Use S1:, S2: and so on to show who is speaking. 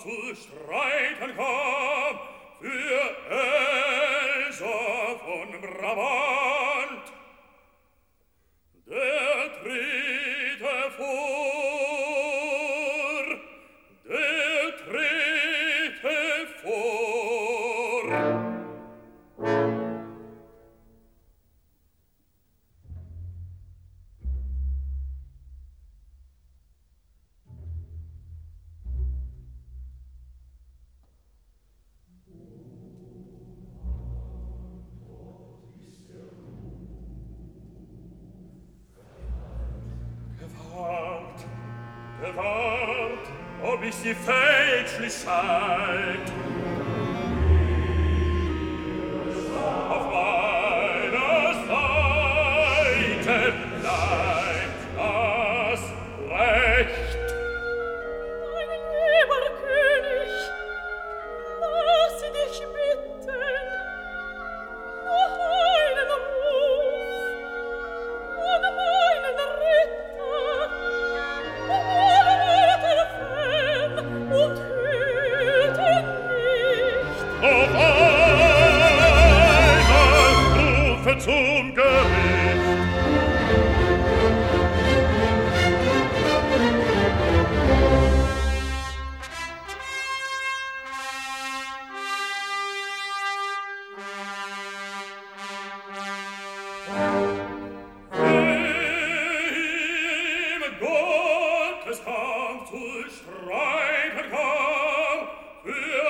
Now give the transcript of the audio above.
S1: zu streiten kam für Elsa von Brabant. Der trete vor, der trete vor. Gewahrt, ob ich sie fälschlich scheint. Auf meiner Seite bleibt das Recht.
S2: Mein lieber König, lasse dich bitten, noch einen Ruf an meinen Ritter, und hüte nicht.
S1: Auf einmal rufe zum Gericht. Wem Gottes Kampf zu streiten kam, für